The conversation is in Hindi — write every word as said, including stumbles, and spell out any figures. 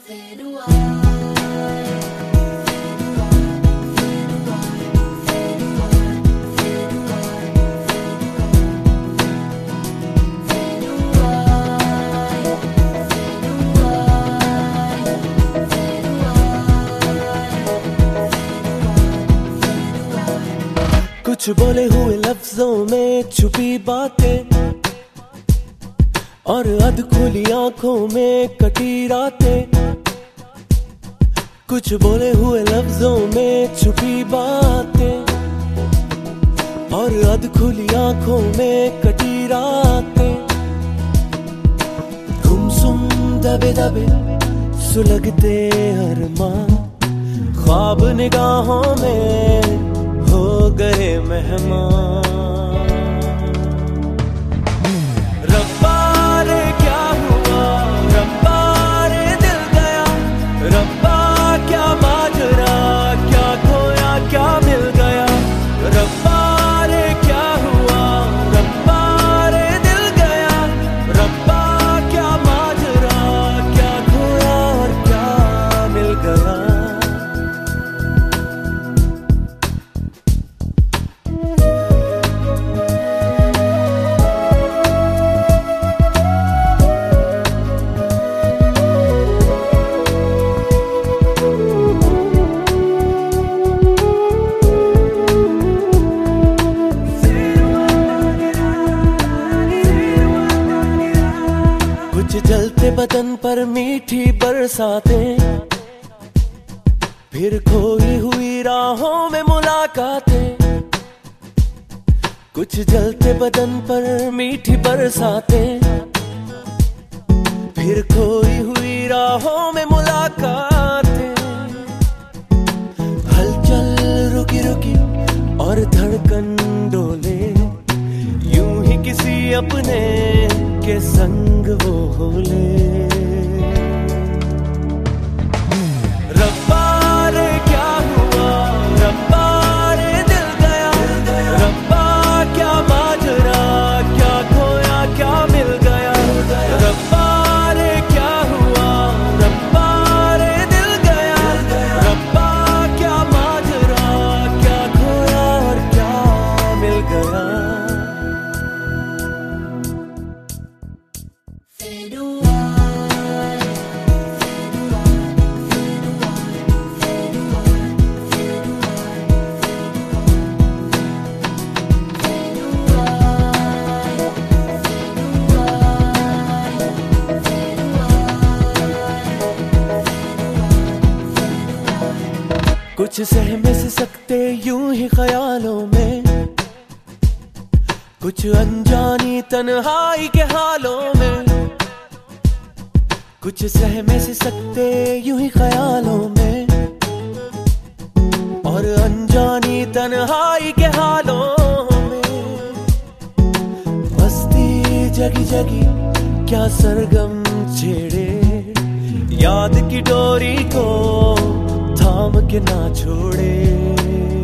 कुछ बोले हुए लफ्जों में छुपी बातें और अधखुली आंखों में कटी रातें। कुछ बोले हुए लफ्जों में छुपी बातें और अधखुली आंखों में कटी रातें। गुमसुम दबे दबे सुलगते अरमां ख्वाब निगाहों में हो गए मेहमान। रब्बा रे क्या हुआ, रब्बा रे दिल गया, रब्बा क्या माजरा, क्या खोया क्या मिल गया। रब्बा रे क्या हुआ, रब्बा रे दिल गया, रब्बा क्या माजरा, क्या खोया और क्या मिल गया। कुछ जलते बदन पर मीठी बरसातें, फिर खोई हुई राहों में मुलाकातें। कुछ जलते बदन पर मीठी बरसातें, फिर खोई हुई राहों में मुलाकातें। हलचल रुकी रुकी और धड़कन डोले, यूं ही किसी अपने के संग वो होले। रब्बा रे क्या हुआ, रब्बा रे दिल गया, रब्बा क्या माजरा, क्या खोया क्या मिल गया। रब्बा रे क्या हुआ, रब्बा रे दिल गया, रब्बा क्या माजरा, क्या खोया और क्या मिल गया। कुछ सहमे से सकते यूं ही ख्यालों में, कुछ अनजानी तन्हाई के हालों में। कुछ सहमे से सकते यूं ही ख्यालों में और अनजानी तन्हाई के हालों में। मस्ती जगी जगी क्या सरगम छेड़े, याद की डोरी को थाम के ना छोड़े।